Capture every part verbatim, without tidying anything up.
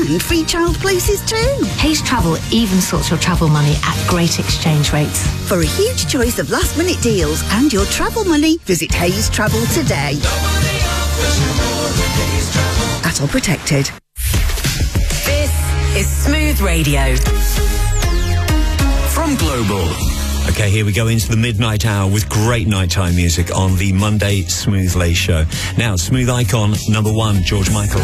And free child places too. Hays Travel even sorts your travel money at great exchange rates. For a huge choice of last-minute deals and your travel money, visit Hays Travel today. At all protected. This is Smooth Radio. From Global. Okay, here we go into the midnight hour with great nighttime music on the Monday Smooth Late Show. Now, Smooth Icon number one, George Michael.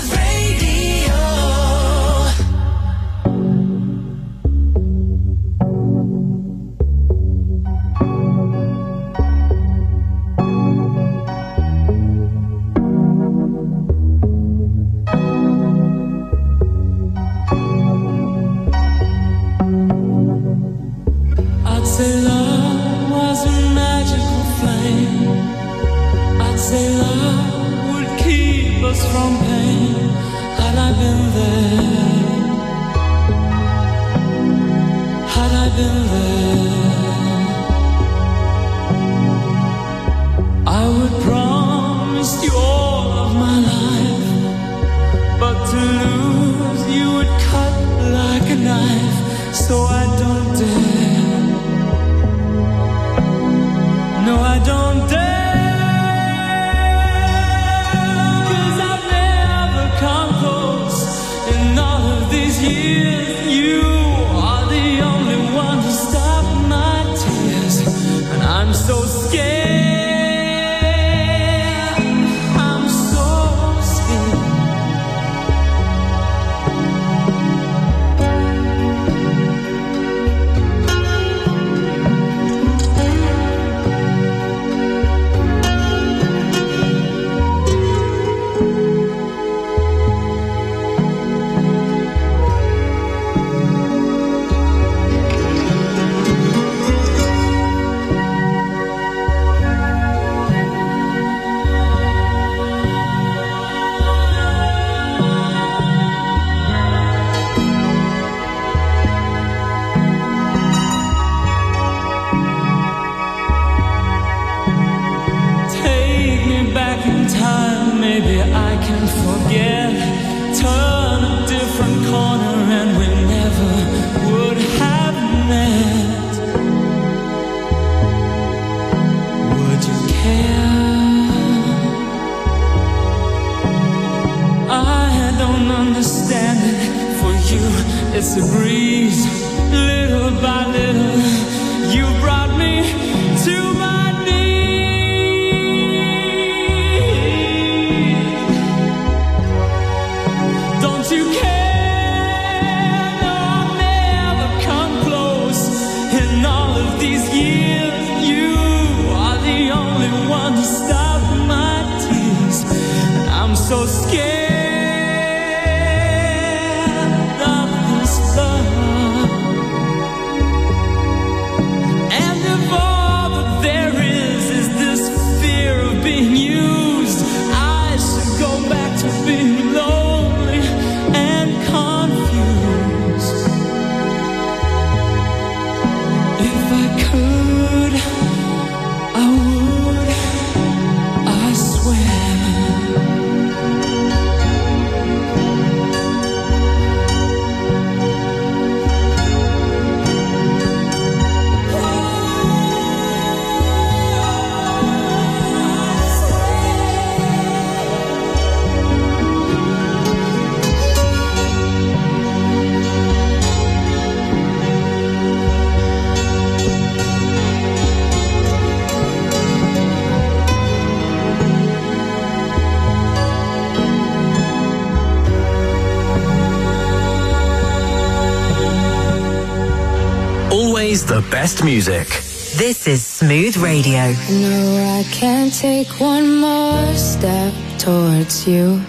The best music. This is Smooth Radio. No, I can't take one more step towards you,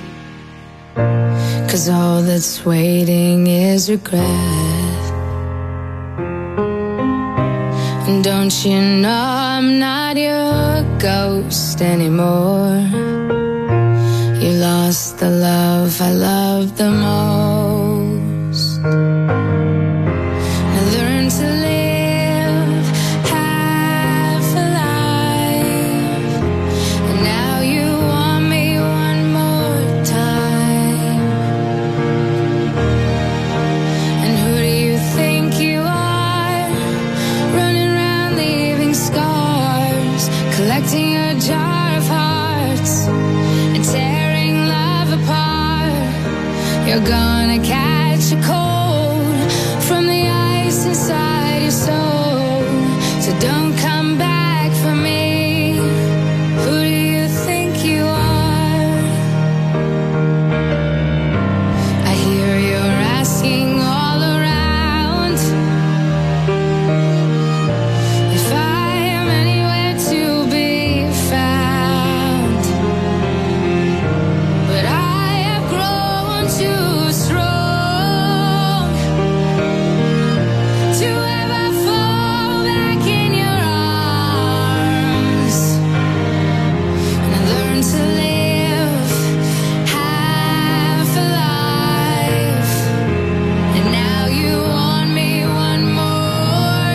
'cause all that's waiting is regret. And don't you know I'm not your ghost anymore? You lost the love I loved the most. I learned to live You're gonna catch a cold from the ice inside your soul. So don't come back for me. Who do you think you are? I hear you're asking all around if I am anywhere to be found. But I have grown too strong to ever fall back in your arms. And I learned to live half alive. And now you want me one more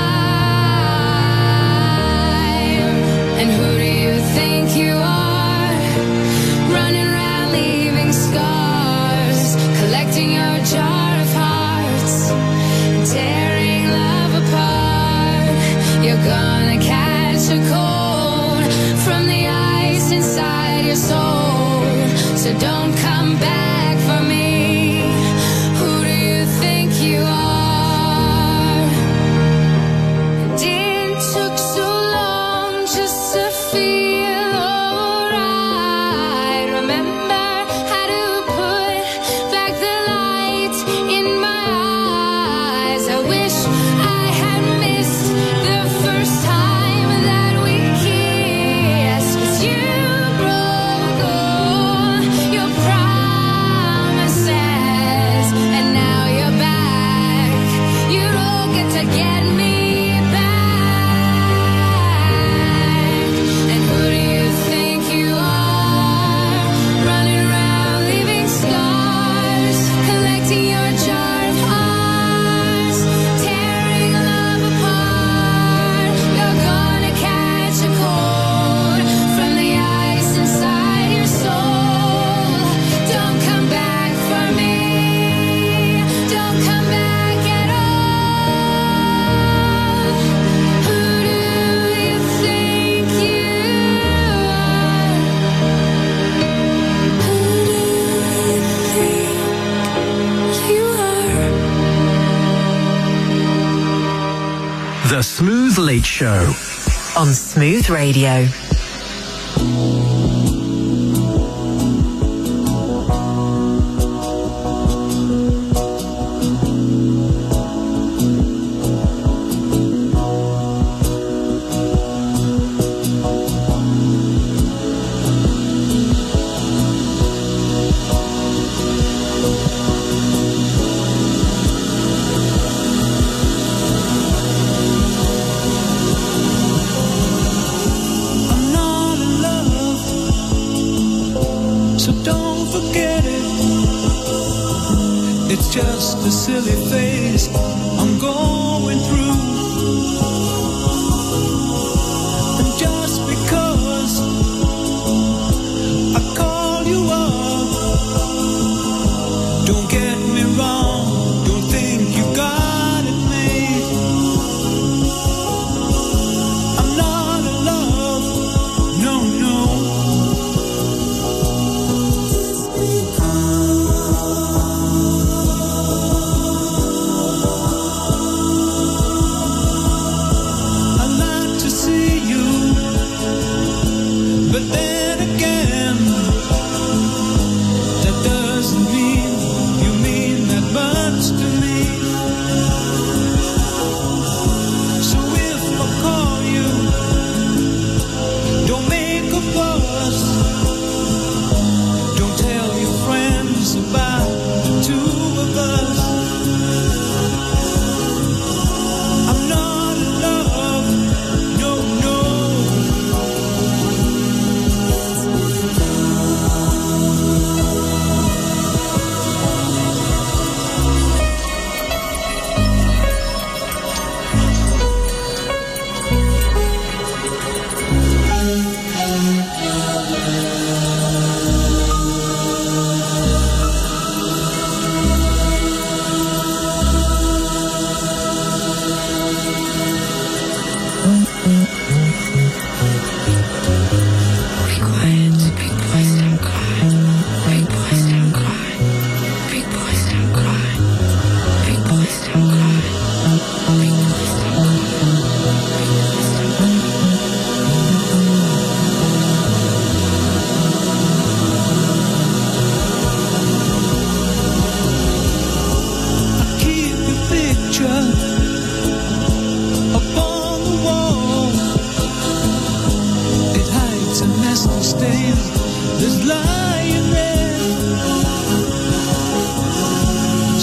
time. And who do you think you are? Running around leaving scars, collecting your jar of hearts, and tearing love apart. You're gonna catch a cold from the ice inside your soul. So don't come back for me. Who do you think you are? And it took so long just to feel alright. Remember how to put back the light in my eyes. I wish I had missed the first time that we kissed. 'Cause you broke all your promises, and now you're back. You don't get to get me back. And who do you think you are? Running around leaving scars, collecting your jar of hearts, tearing love apart. You're gonna catch a cold from the ice inside your soul. Don't come back for me. Don't come back at all. Who do you think you are? Who do you think you are? The Smooth Late Show. On Smooth Radio. I'm not in love, so don't forget it. It's just a silly phase I'm going through. And just because I call you up, don't get me wrong, don't think you got it made. I'm not in love, no, no. Just because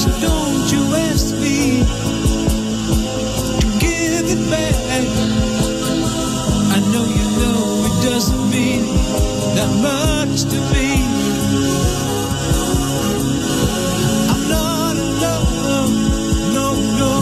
So don't you ask me to give it back. I know you know it doesn't mean that much to me. I'm not in love, no, no.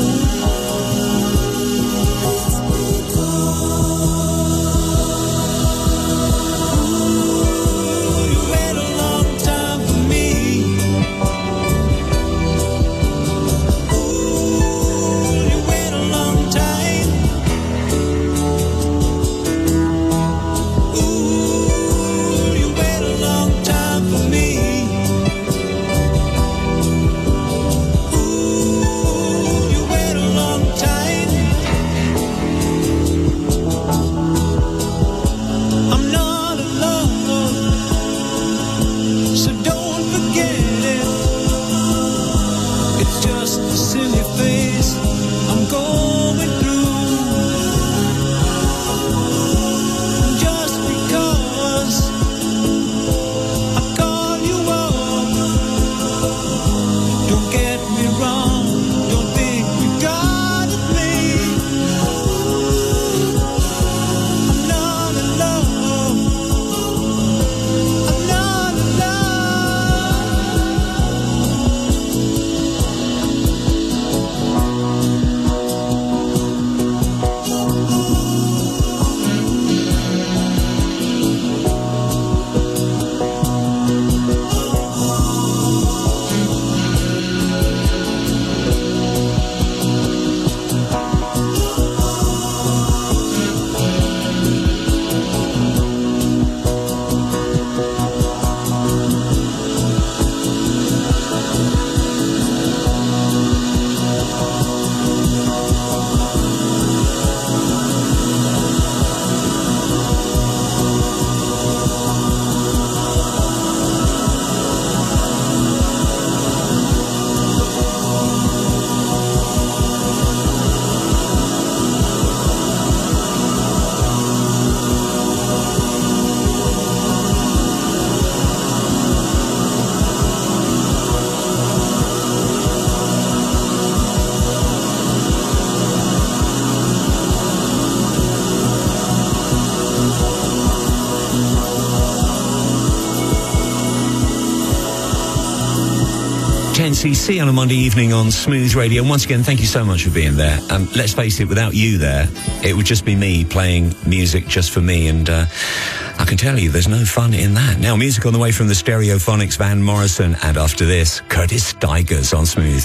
ten C C on a Monday evening on Smooth Radio. And once again, thank you so much for being there. Um, let's face it, without you there, it would just be me playing music just for me. And uh, I can tell you, there's no fun in that. Now, music on the way from the Stereophonics, Van Morrison. And after this, Curtis Stigers on Smooth.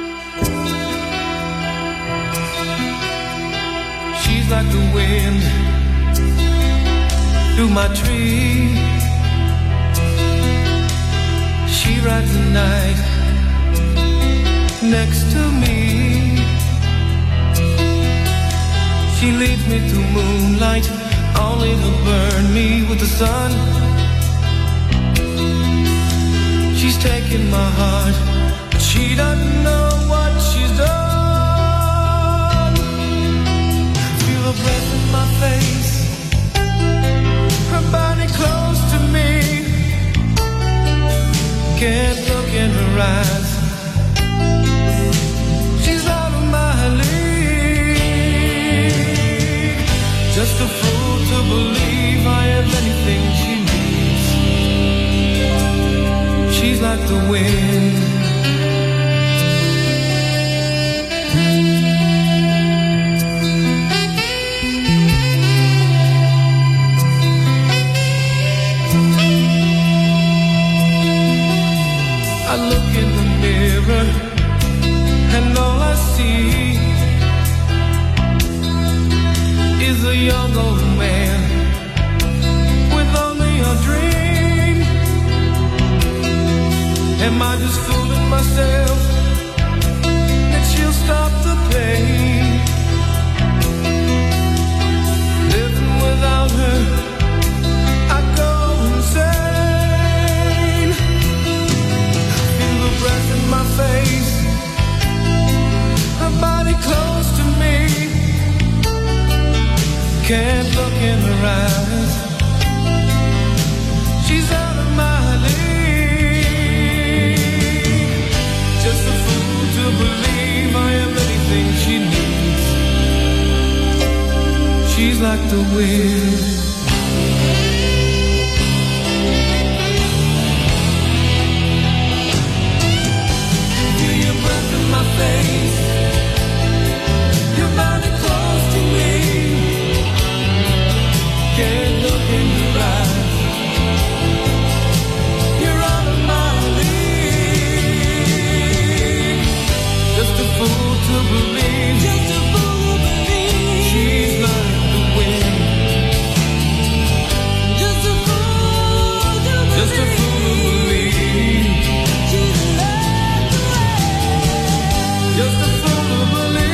She's like the wind through my tree. She rides the night next to me. She leads me through moonlight, only to burn me with the sun. She's taking my heart, but she doesn't know what she's done. Feel her breath in my face, her body close to me. Can't look in her eyes, she's out of my league. Just a fool to believe I have anything she needs. She's like the wind. I look in the mirror and all I see is a young old man with only a dream. Am I just fooling myself that she'll stop the pain? Living without her, I go insane. Breath in my face, her body close to me. Can't look in her eyes, she's out of my league. Just the wind. Feel your breath in my face, your body close to me. Can't look in your eyes, you're out of my league. Just a fool to believe, just a fool to believe she's like the wind. Just a fool to believe, just a fool to believe she's like the wind. Just a fool to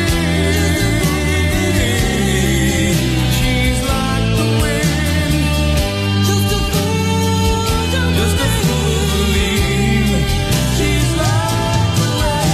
believe she's like the wind. Just a fool to believe, just a fool to believe she's like the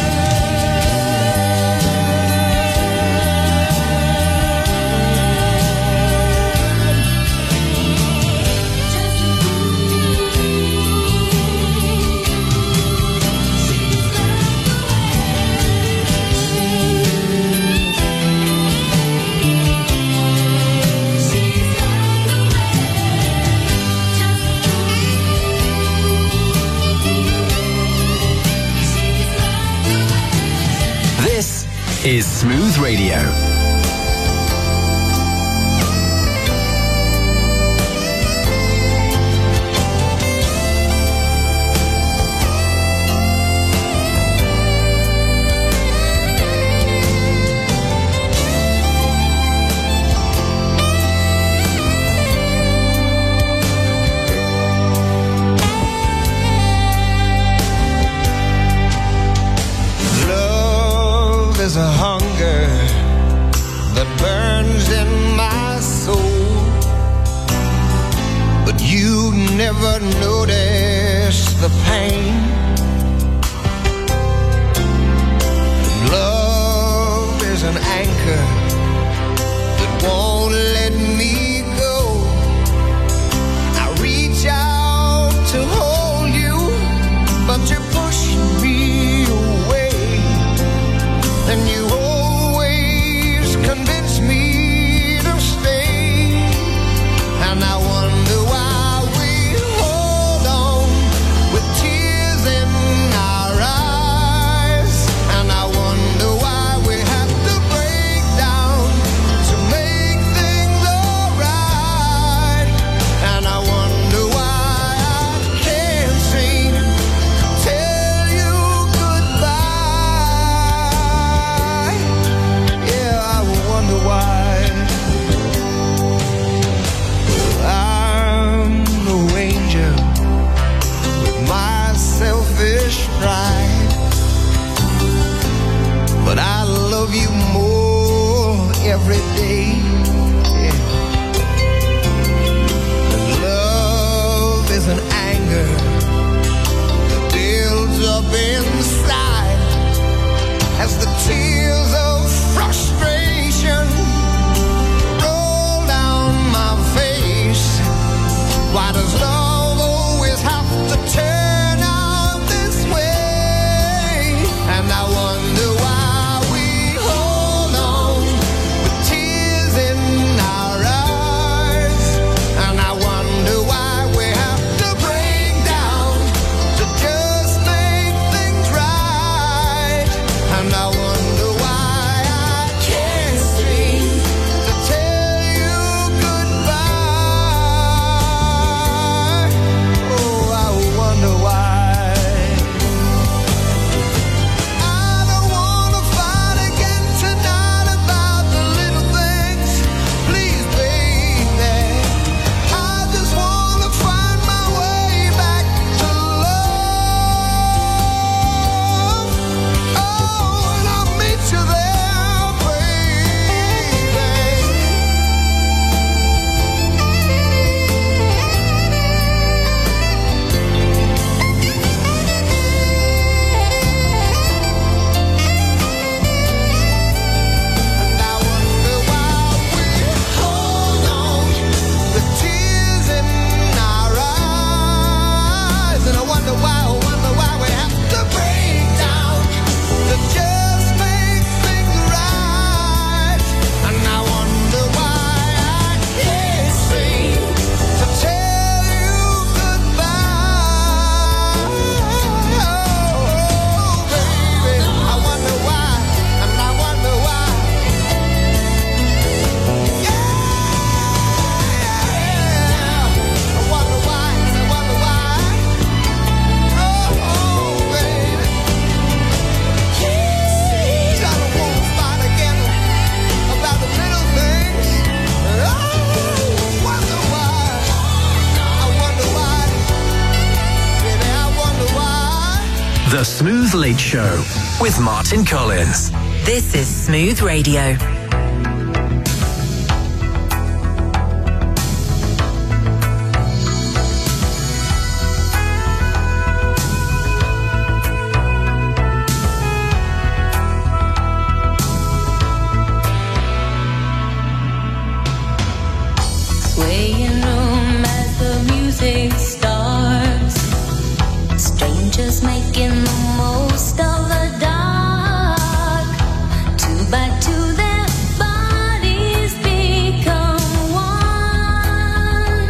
This is Smooth Radio. Love is a hunger that burns in my soul, but you never notice the pain. Love is an anchor that won't let me go. I reach out to hold you, but you push me away. And you always convince me to stay. And I wonder why we hold on with tears Smooth Late Show with Martin Collins. This is Smooth Radio. Swaying room as the music starts. Strangers making the most of the dark. Two by two their bodies become one.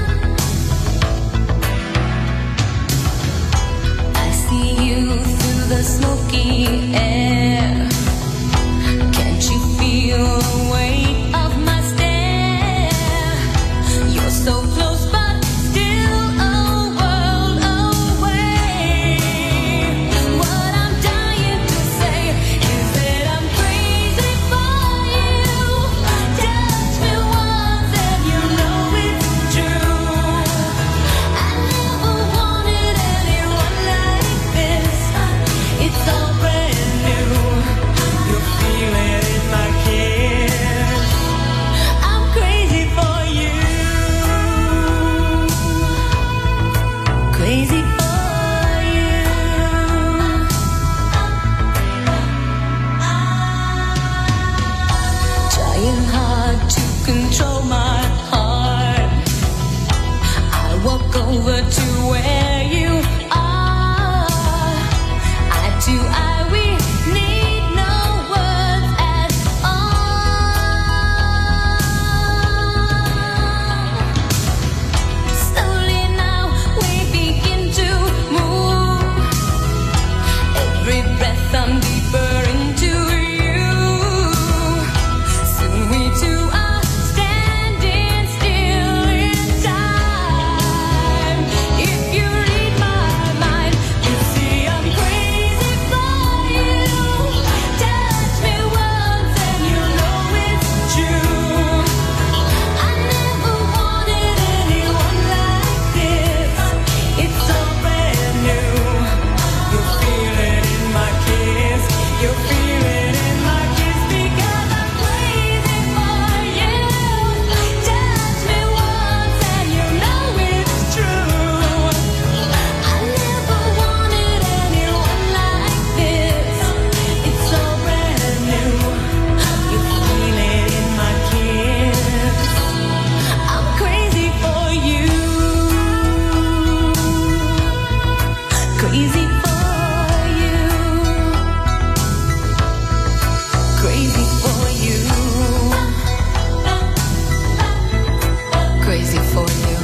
I see you through the smoky air. Can't you feel the weight of my stare? You're so close but still a world away. What I'm dying to say is that I'm crazy for you. Touch me once and you know it's true. I never wanted anyone like this. It's all brand new. You feel it in my kiss. I'm crazy for you. Crazy for you. Trying hard to control my heart. I walk over to where you are. I do, I, we need no words at all. Slowly now we begin to move. Every breath I'm deeper into you. Soon we two are standing still in time. If you read my mind, you see I'm crazy for you. Touch me once and you know it's true. I never wanted anyone like this. It's so brand new. You feel it in my kiss. You feel it in my kiss because I'm crazy for you. Touch me once and you know it's true. I never wanted anyone like this. It's so brand new. You feel it in my kiss. I'm crazy for you. Crazy for you. Crazy for you. Crazy for you.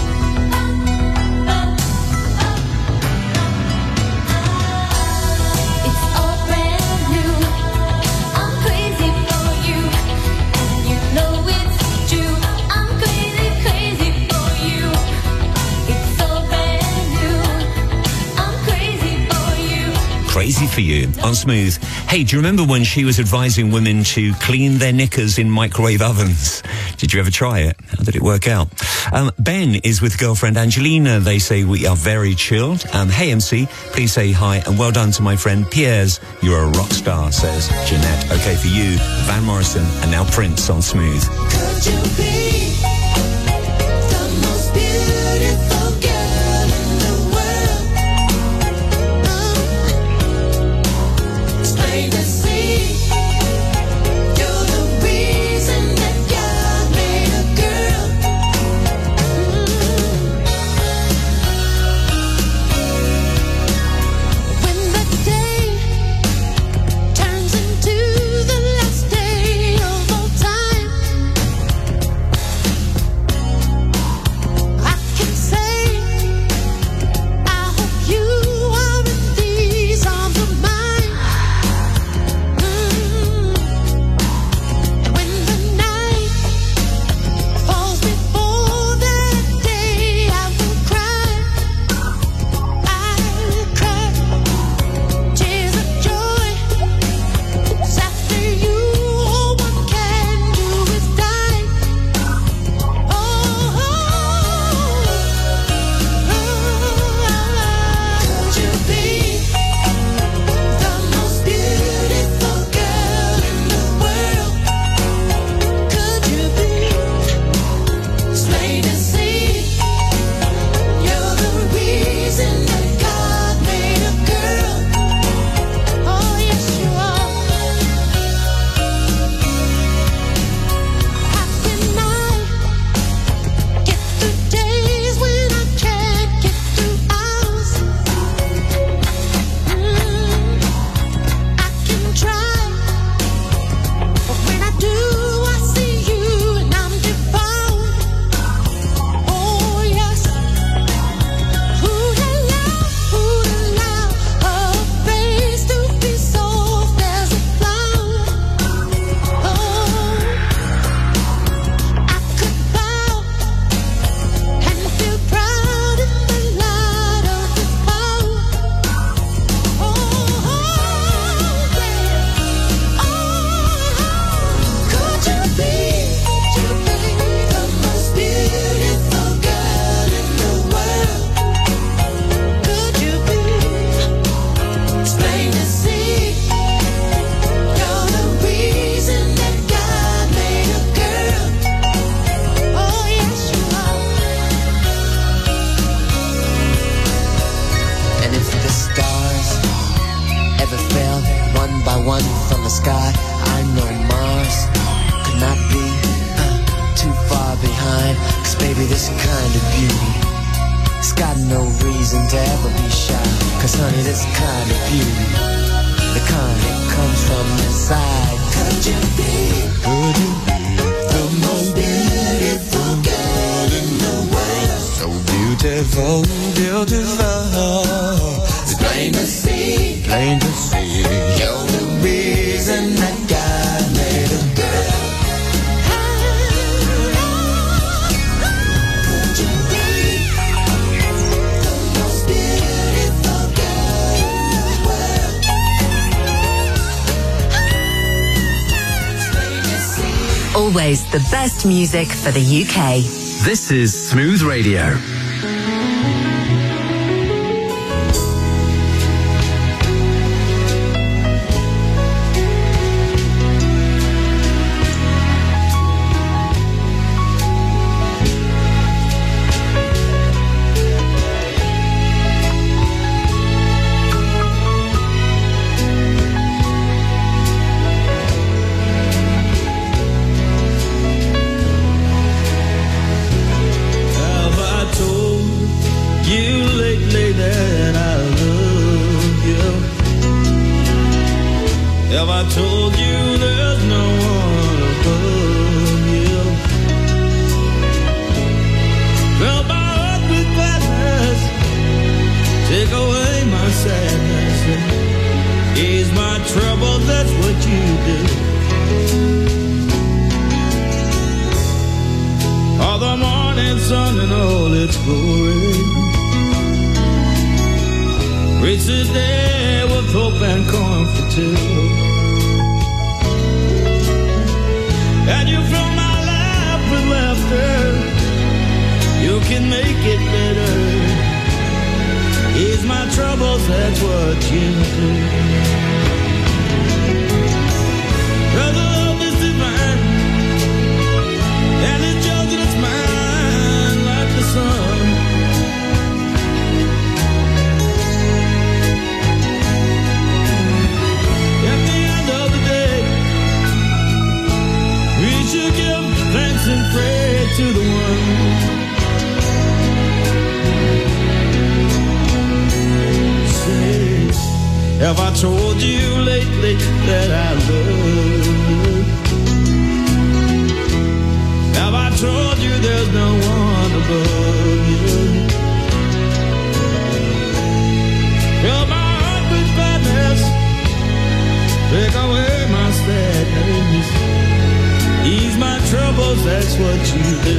It's all brand new. I'm crazy for you. And you know it's true. I'm crazy, crazy for you. It's all brand new. I'm crazy for you. Crazy for you on Smooth. Hey, do you remember when she was advising women to clean their knickers in microwave ovens? Did you ever try it? How did it work out? Um, Ben is with girlfriend Angelina. They say we are very chilled. Um, hey, M C, please say hi and well done to my friend Piers. You're a rock star, says Jeanette. Okay, for you, Van Morrison and now Prince on Smooth. Could you be the most beautiful girl in the world? It's plain to see you're the reason that God made a girl. When the day turns into the last day of all time, one by one from the sky. I know Mars could not be uh, too far behind, 'cause baby, this kind of beauty, it's got no reason to ever be shy. 'Cause honey, this kind of beauty, the kind that comes from inside. Could you be, could you be the most beautiful girl in the world? So beautiful, beautiful. It's plain to see, plain to see. You're the reason that God made a girl. Could you be the most beautiful girl in the world? Always the best music for the U K. This is Smooth Radio. Have I told you there's no one above you? Fill my heart with gladness, take away my sadness, ease my trouble, that's what you do. All the morning sun and all its glory, reach the day with hope and comfort too. And you fill my life with laughter, you can make it better. Ease my troubles, that's what you do. Brother, love is divine, and it's yours and it's mine like the sun. At the end of the day, we should give thanks and pray to the one. Say, have I told you lately that I love you? Have I told you there's no one above you? Fill my heart with gladness, take away my sadness, ease my troubles, that's what you do.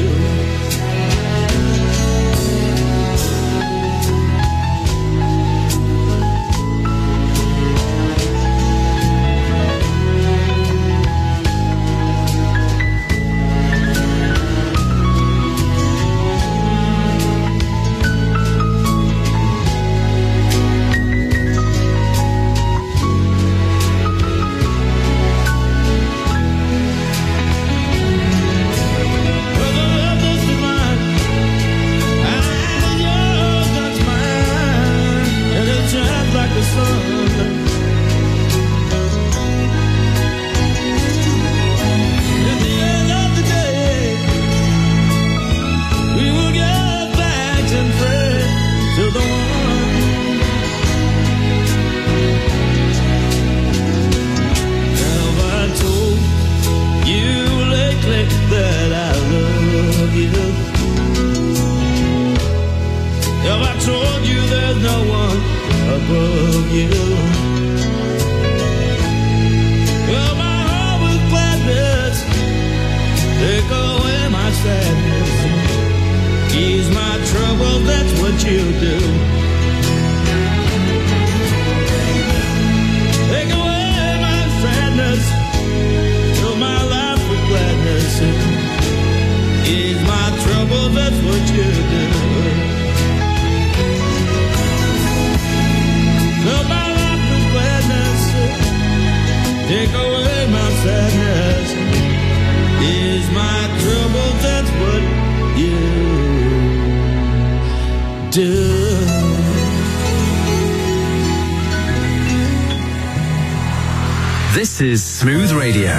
This is Smooth Radio.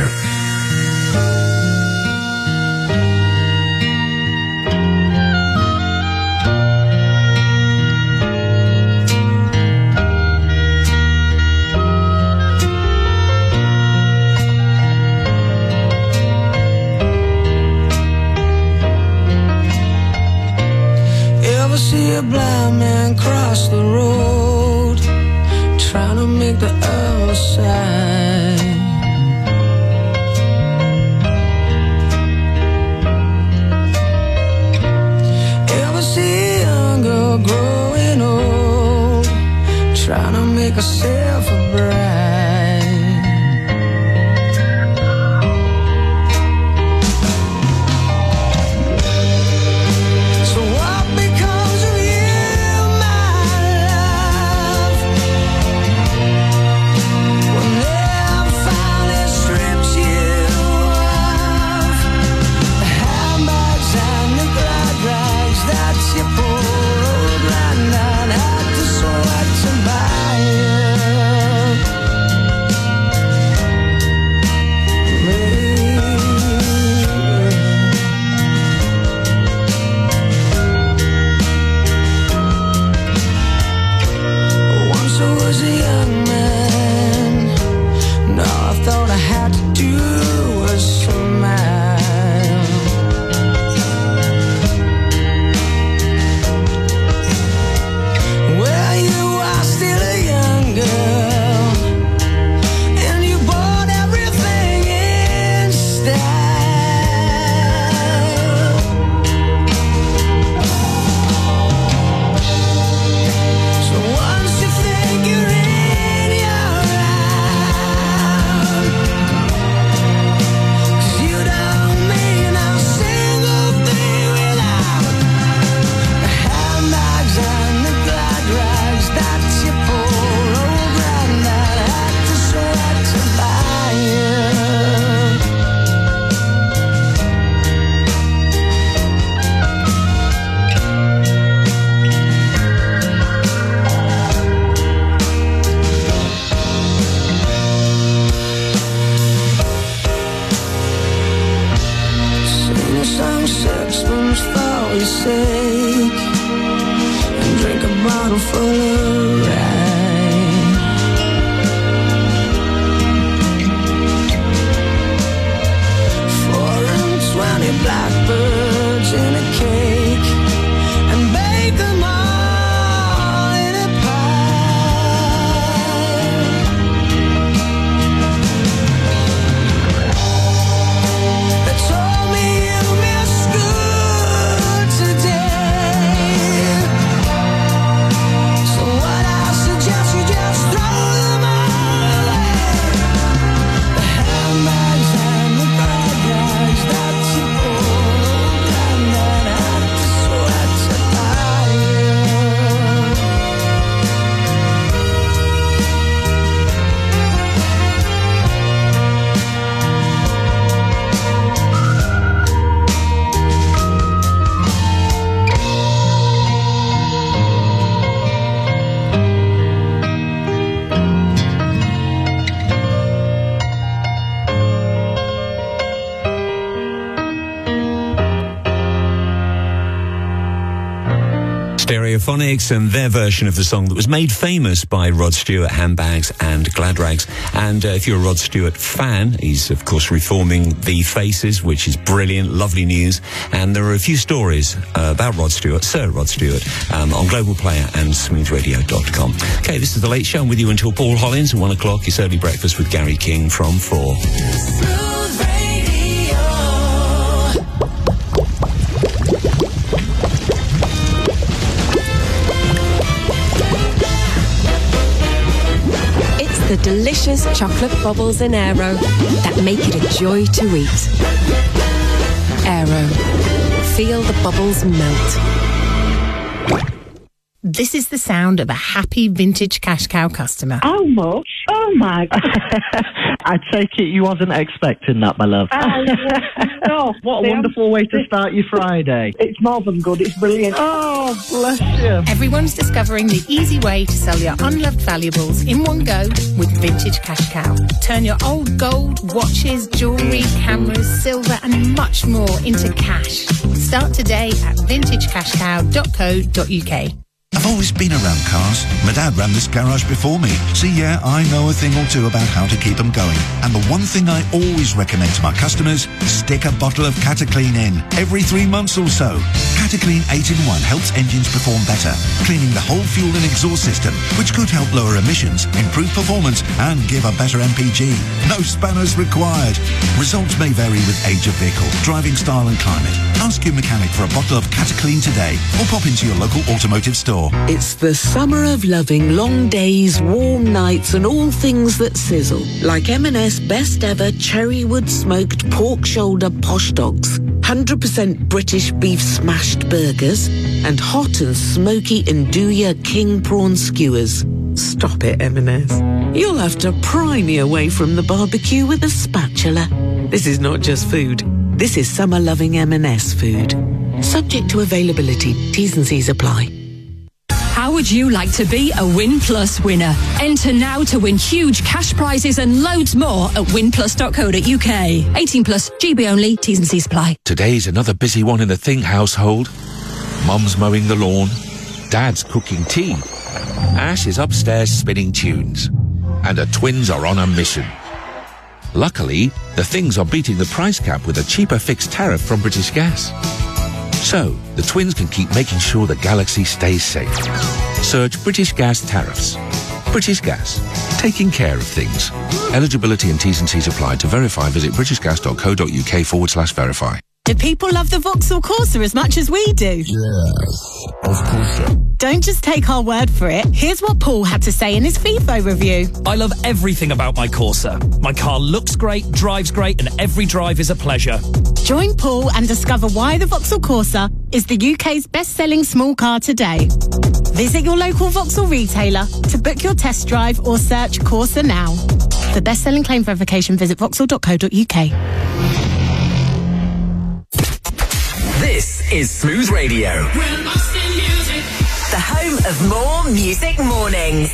Ever see a blind man cross the road, trying to make the other side? Ever see a young girl growing old, trying to make herself a bride? So what becomes of you, my love, when love finally strips you of the handbags and the glad rags that you pulled right now, had to sweat to buy Once I was a young man, and all I thought I had to do was smile. Well, you are still a young girl, and you bought everything in style. So once you think you're in your round, 'cause you don't mean a single thing without the handbags and the glad rags that you pulled old granddad had to sweat to buy you. Sing a song sixpence for your sake, and drink a bottle full of rye. Four and twenty blackbirds in a cake, and bake them all in a pie. They told me you missed school today, so what I suggest you just throw them all away. The handbags and the glad rags that you pulled and then had to sweat to buy you. Stereophonics and their version of the song that was made famous by Rod Stewart, Handbags and Glad Rags. And uh, if you're a Rod Stewart fan, he's of course reforming the Faces, which is brilliant, lovely news. And there are a few stories uh, about Rod Stewart, Sir Rod Stewart, um, on Global Player and smooth radio dot com. Okay, this is The Late Show. I'm with you until Paul Hollins at one o'clock. It's Early Breakfast with Gary King from four. Smooth Radio. It's the delicious chocolate bubbles in Aero that make it a joy to eat. Aero. Feel the bubbles melt. This is the sound of a happy vintage cash cow customer. How much? Oh, Oh, my God. I take it you wasn't expecting that, my love. Uh, no. What a wonderful way to start your Friday. It's more than good. It's brilliant. Oh, bless you. Everyone's discovering the easy way to sell your unloved valuables in one go with Vintage Cash Cow. Turn your old gold, watches, jewellery, cameras, silver and much more into cash. Start today at vintage cash cow dot co dot uk. I've always been around cars. My dad ran this garage before me. So yeah, I know a thing or two about how to keep them going. And the one thing I always recommend to my customers, stick a bottle of Cataclean in every three months or so. Cataclean eight in one helps engines perform better, cleaning the whole fuel and exhaust system, which could help lower emissions, improve performance and give a better M P G. No spanners required. Results may vary with age of vehicle, driving style and climate. Ask your mechanic for a bottle of Cataclean today or pop into your local automotive store. It's the summer of loving long days, warm nights and all things that sizzle. Like M and S best ever cherrywood smoked pork shoulder posh dogs, one hundred percent British beef smashed burgers and hot and smoky Nduja king prawn skewers. Stop it, M and S. You'll have to pry me away from the barbecue with a spatula. This is not just food. This is summer-loving M and S food. Subject to availability. T's and C's apply. How would you like to be a Win Plus winner? Enter now to win huge cash prizes and loads more at win plus dot co dot uk. eighteen plus, G B only, T's and C's apply. Today's another busy one in the Thing household. Mum's mowing the lawn. Dad's cooking tea. Ash is upstairs spinning tunes. And the twins are on a mission. Luckily, the Things are beating the price cap with a cheaper fixed tariff from British Gas. So, the twins can keep making sure the galaxy stays safe. Search British Gas tariffs. British Gas. Taking care of things. Eligibility and T's and C's apply. To verify, visit british gas dot co dot uk forward slash verify. Do people love the Vauxhall Corsa as much as we do? Yes, of course. Don't just take our word for it. Here's what Paul had to say in his FIFO review. I love everything about my Corsa. My car looks great, drives great, and every drive is a pleasure. Join Paul and discover why the Vauxhall Corsa is the U K's best-selling small car today. Visit your local Vauxhall retailer to book your test drive or search Corsa now. For best-selling claim verification, visit vauxhall dot co dot uk. This is Smooth Radio, the home of more music mornings.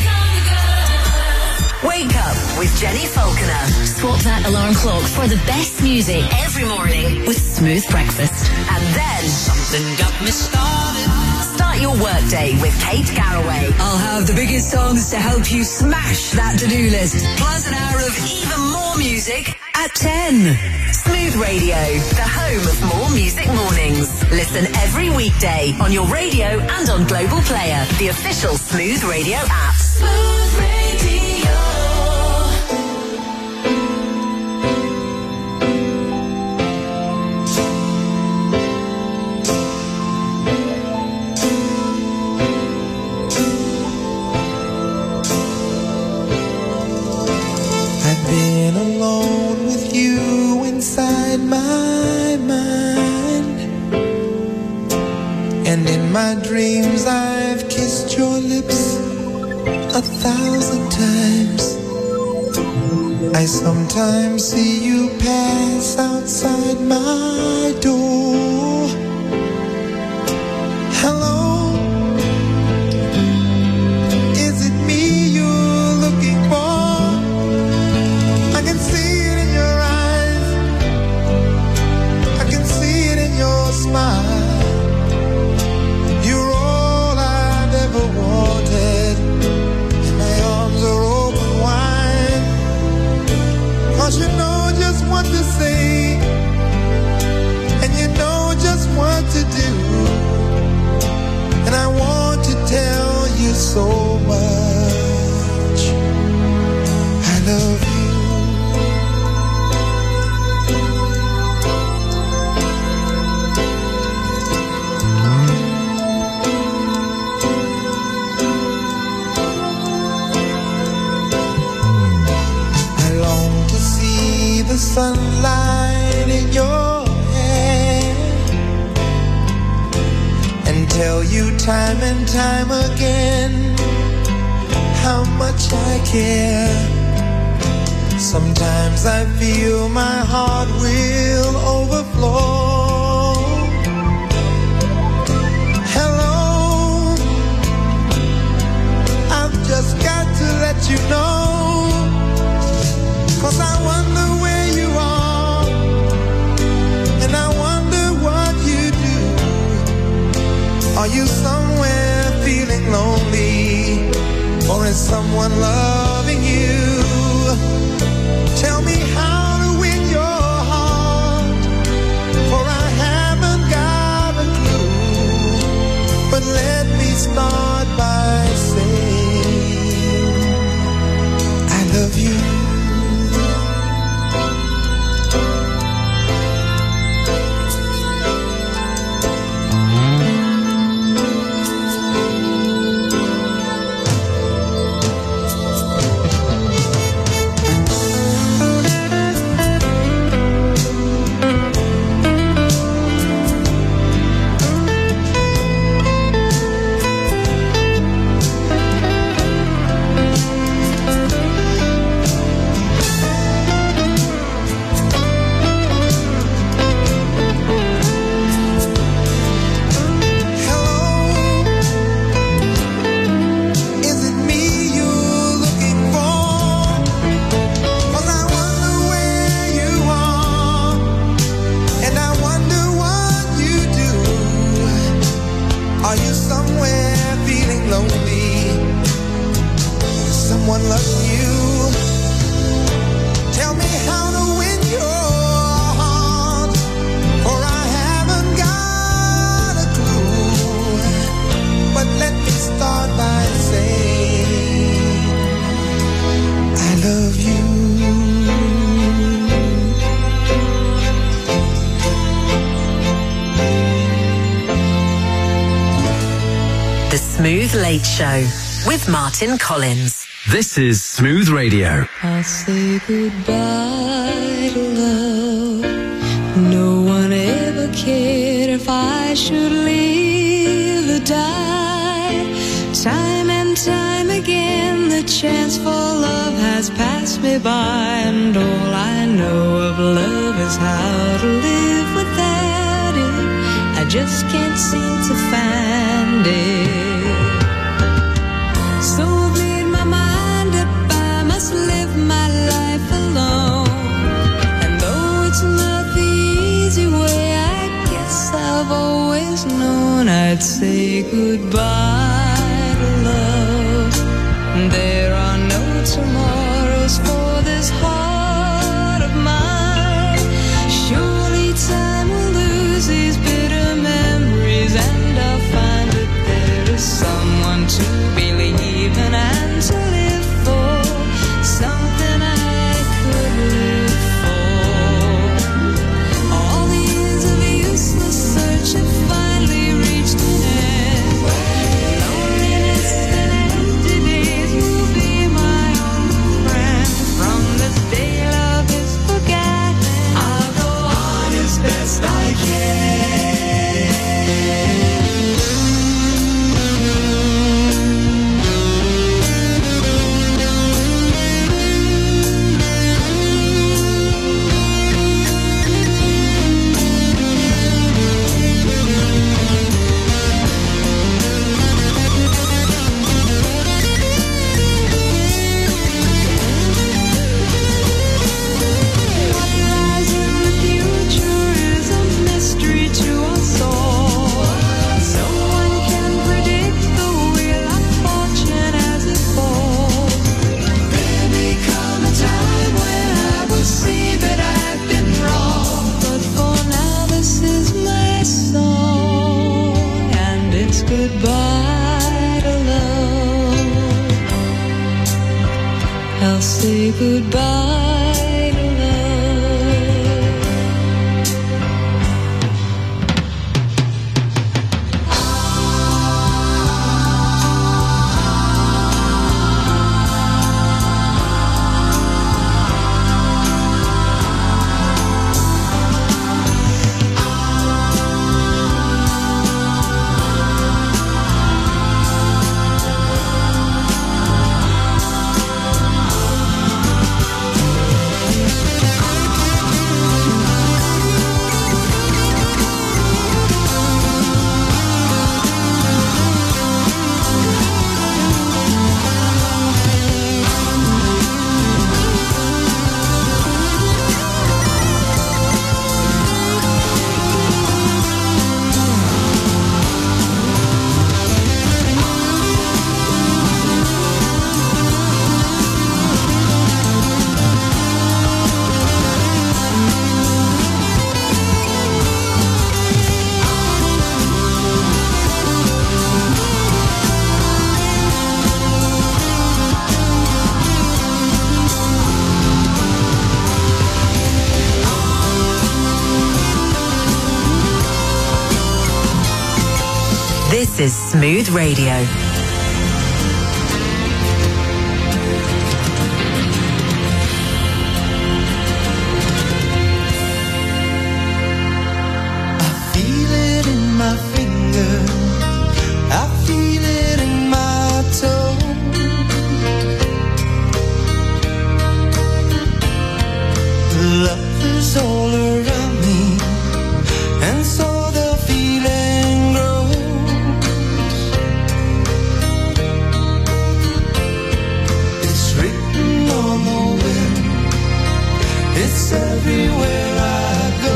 Wake up with Jenny Falconer. Swap that alarm clock for the best music Every morning with Smooth Breakfast. And then something got me started. Start your workday with Kate Garraway. I'll have the biggest songs to help you smash that to-do list. Plus an hour of even more music at ten. Smooth Radio, the home of more music mornings. Listen every weekday on your radio and on Global Player, the official Smooth Radio app. Smooth Radio. I've been alone with you inside my mind, and in my dreams I've kissed your lips a thousand times. I sometimes see you pass outside my door. Hello, is it me you're looking for? I can see it in your eyes, I can see it in your smile. You're all I've ever wanted, and my arms are open wide. Cause you know just what to say, and you know just what to do, and I want to tell you so much I love you. I long to see the sunlight in your hair and tell you time and time again how much I care. Sometimes I feel my heart will overflow. Hello, I've just got to let you know, 'cause I wonder where you are, and I wonder what you do. Are you somewhere feeling lonely, or is someone loving you? Tell me how to win your heart, for I haven't got a clue. But let me start by saying I love you. Smooth Late Show with Martin Collins. This is Smooth Radio. I'll say goodbye to love. No one ever cared if I should live or die. Time and time again, the chance for love has passed me by, and all I know of love is how to live without it. I just can't seem to find it. So I've made my mind up, I must live my life alone. And though it's not the easy way, I guess I've always known I'd say goodbye to love. There are no tomorrows for this heart of mine. Surely time will lose these bitter memories, and I'll find that there is someone to believe in and to live for, something I could live for. All the years of useless search have finally reached an end. Loneliness and empty days will be my only friend. From this day love is forgotten, I'll go on as best I can. Goodbye to love. I'll say goodbye to love. This is Smooth Radio. Feel it in my finger, I feel it in my toe. Love is all around me, and so the feeling grows. It's written on the wind, it's everywhere I go.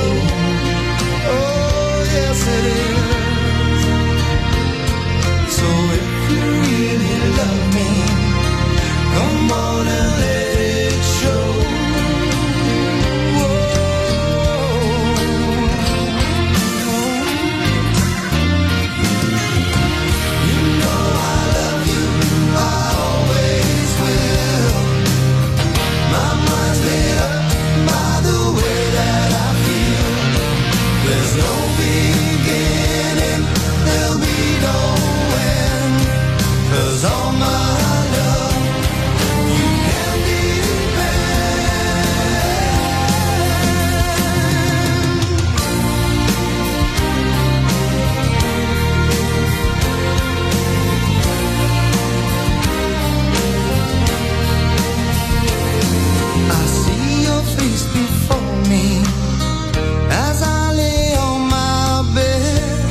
Oh, yes it is. So if you really love me, come on and let it show. All my love, you can I see your face before me as I lay on my bed.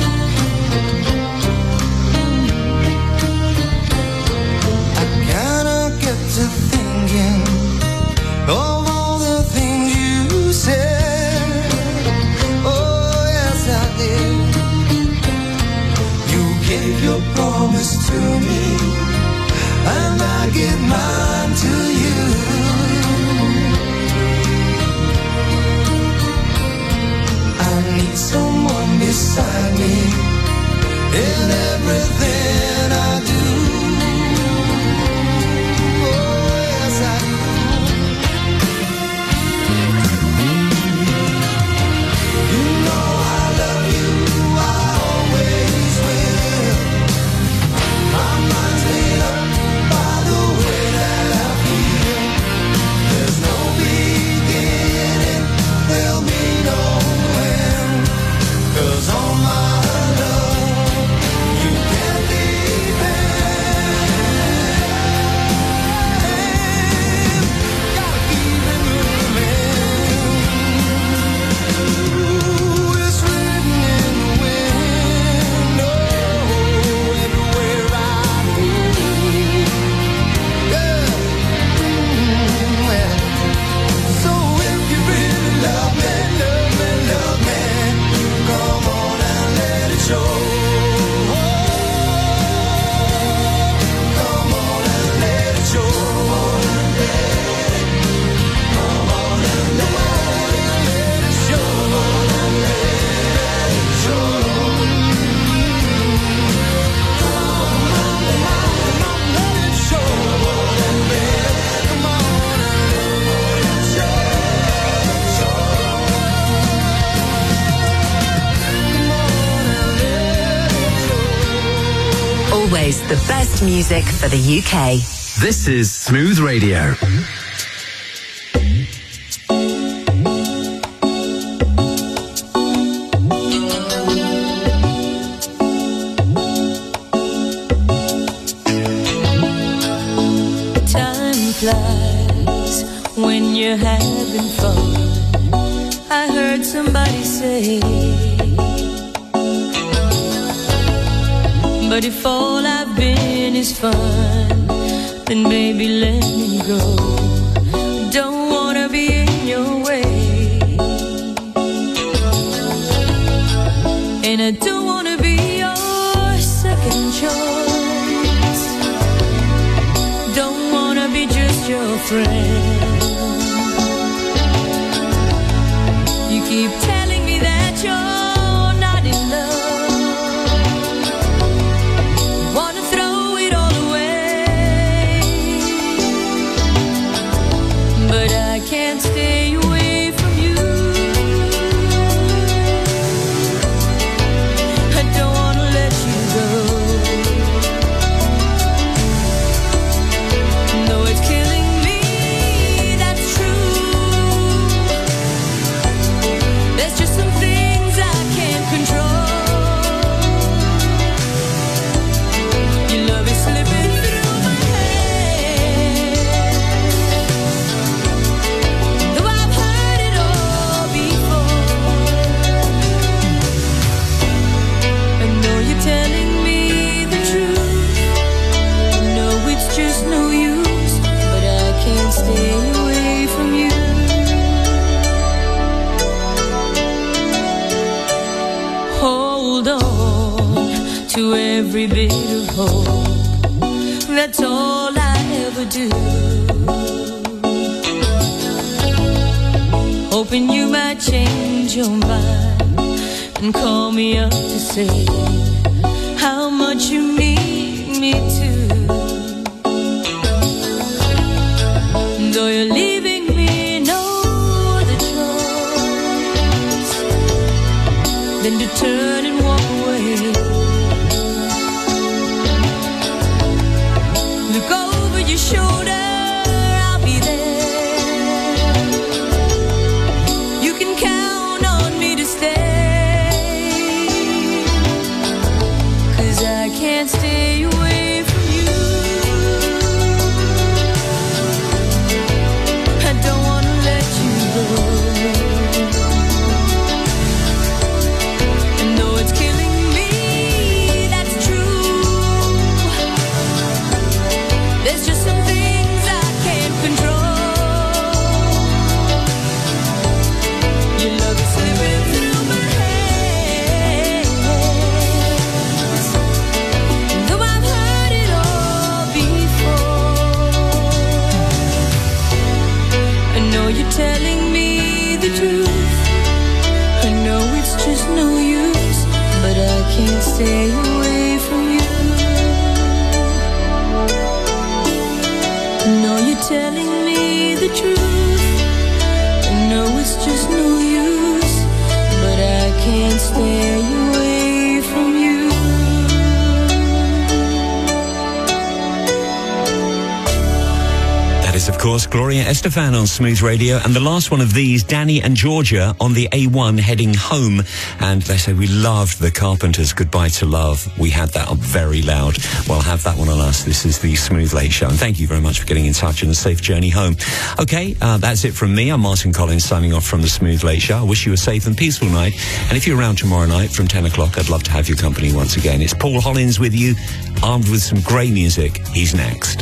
I kinda get to thinking of all the things you said. Oh, yes, I did. You gave your promise to me, and I give mine to you. I need someone beside me in everything I do. Oh, yes, I do. You know I love you, I always will. My mind's made up by the way that I feel. There's no beginning, there'll be no end. 'Cause all my love, you can depend. Gotta keep it moving. Ooh, it's written in the wind. Oh, everywhere I go. Yeah. Mm, well, so if you really love me, love me, love me, come on and let it show. Come on and let it show. Come on and let it show. Come on and let it show. Come on and let it show. Come on and let it come on and let it show. Always the best music for the U K. This is Smooth Radio. Time flies when you're having fun. I heard somebody say, but if all I've been is fun, then baby let me go. Don't wanna be in your way, and I don't wanna be your second choice. Don't wanna be just your friend. You keep telling me that you're not in love. Wanna throw it all away, but I can't stay away from you. I don't wanna let you go. every bit of hope. That's all I ever do. Hoping you might change your mind and call me up to say how much you need me to. Though you're leaving me no other choice than to turn and walk away. Look over your shoulder, I'll be there. You can count on me to stay, 'cause I can't stay away from you. I don't wanna let you go. And though it's killing me, that's true. There's just some things I can't control. Your love is slipping through my hands. Though I've heard it all before, I know you're telling me the truth. I know it's just no use, but I can't stay away from you. I know you're telling me the truth. I know it's just no use, but I can't stay away from you. That is, of course, Gloria Estefan on Smooth Radio. And the last one of these, Danny and Georgia on the A one heading home. And they say, we loved the Carpenters' Goodbye to Love. We had that up very loud. Well, have that one on us. This is the Smooth Late Show. And thank you very much for getting in touch and a safe journey home. Okay, uh, that's it from me. I'm Martin Collins signing off from the Smooth Late Show. I wish you a safe and peaceful night. And if you're around tomorrow night from ten o'clock, I'd love to have your company once again. It's Paul Hollins with you, armed with some great music. He's next.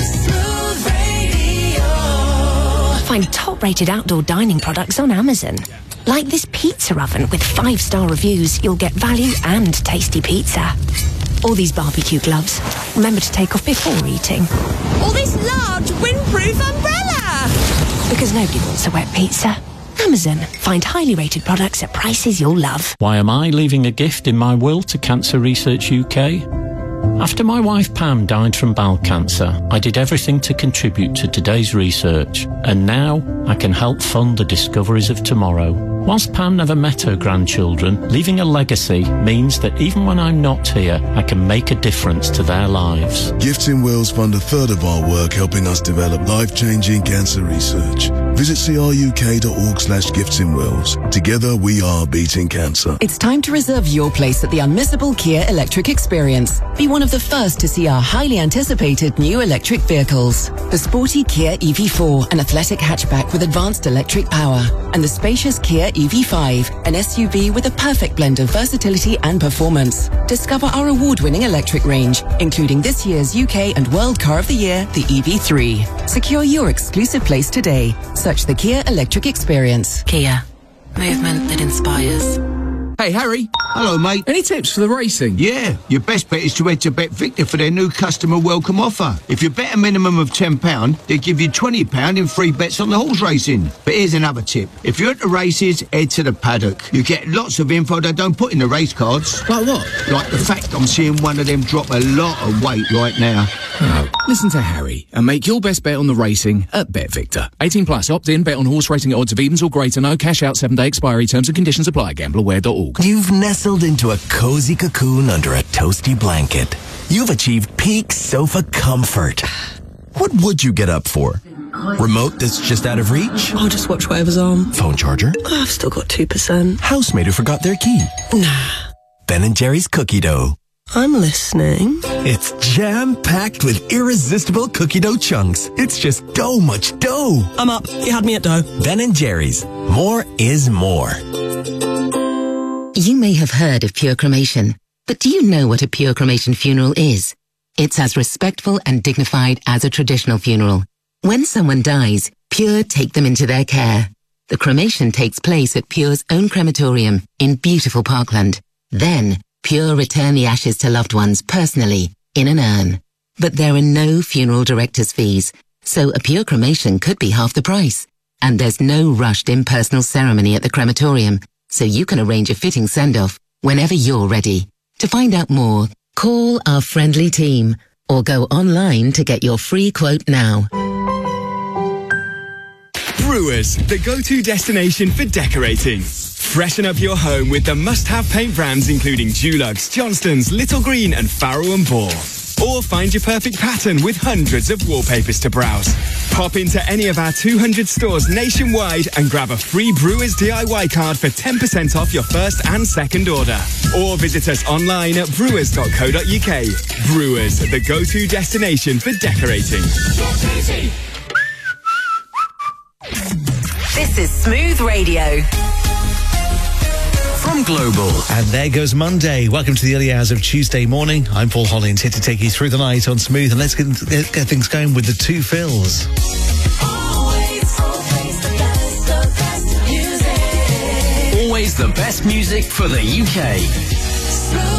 Find top-rated outdoor dining products on Amazon. Like this pizza oven with five-star reviews, you'll get value and tasty pizza. Or these barbecue gloves. Remember to take off before eating. Or this large windproof umbrella. Because nobody wants a wet pizza. Amazon. Find highly rated products at prices you'll love. Why am I leaving a gift in my will to Cancer Research U K? After my wife Pam died from bowel cancer, I did everything to contribute to today's research, and now I can help fund the discoveries of tomorrow. Whilst Pam never met her grandchildren, leaving a legacy means that even when I'm not here, I can make a difference to their lives. Gifts in Wills fund a third of our work helping us develop life-changing cancer research. Visit cruk.org slash gifts in Wills. Together we are beating cancer. It's time to reserve your place at the unmissable Kia Electric Experience. Be one of the first to see our highly anticipated new electric vehicles. The sporty Kia E V four, an athletic hatchback with advanced electric power. And the spacious Kia E V five, an S U V with a perfect blend of versatility and performance. Discover our award-winning electric range, including this year's U K and World Car of the Year, the E V three. Secure your exclusive place today. Search the Kia Electric Experience. Kia. Movement that inspires. Hey, Harry. Hello, mate. Any tips for the racing? Yeah, your best bet is to head to BetVictor for their new customer welcome offer. If you bet a minimum of ten pounds, they give you twenty pounds in free bets on the horse racing. But here's another tip. If you're at the races, head to the paddock. You get lots of info they don't put in the race cards. Like what? Like the fact I'm seeing one of them drop a lot of weight right now. Oh. Listen to Harry and make your best bet on the racing at BetVictor. eighteen plus, opt in, bet on horse racing at odds of evens or greater, no cash out, seven day expiry, terms and conditions apply, gambler aware dot org. You've nestled into a cozy cocoon under a toasty blanket. You've achieved peak sofa comfort. What would you get up for? Remote that's just out of reach? I'll just watch whatever's on. Phone charger? I've still got two percent. Housemate who forgot their key? Nah. Ben and Jerry's cookie dough. I'm listening. It's jam-packed with irresistible cookie dough chunks. It's just dough much dough. I'm up. You had me at dough. Ben and Jerry's. More is more. You may have heard of pure cremation, but do you know what a pure cremation funeral is? It's as respectful and dignified as a traditional funeral. When someone dies, Pure take them into their care. The cremation takes place at Pure's own crematorium in beautiful Parkland. Then, Pure return the ashes to loved ones personally, in an urn. But there are no funeral director's fees, so a Pure cremation could be half the price. And there's no rushed impersonal ceremony at the crematorium, so you can arrange a fitting send-off whenever you're ready. To find out more, call our friendly team or go online to get your free quote now. Brewers, the go-to destination for decorating. Freshen up your home with the must-have paint brands including Dulux, Johnston's, Little Green and Farrow and Ball. Or find your perfect pattern with hundreds of wallpapers to browse. Pop into any of our two hundred stores nationwide and grab a free Brewers D I Y card for ten percent off your first and second order. Or visit us online at brewers dot co dot uk. Brewers, the go-to destination for decorating. This is Smooth Radio. From Global. And there goes Monday. Welcome to the early hours of Tuesday morning. I'm Paul Hollins, here to take you through the night on Smooth. And let's get, let's get things going with the two Phils. Always, always the best, the best music. Always the best music for the U K. Smooth.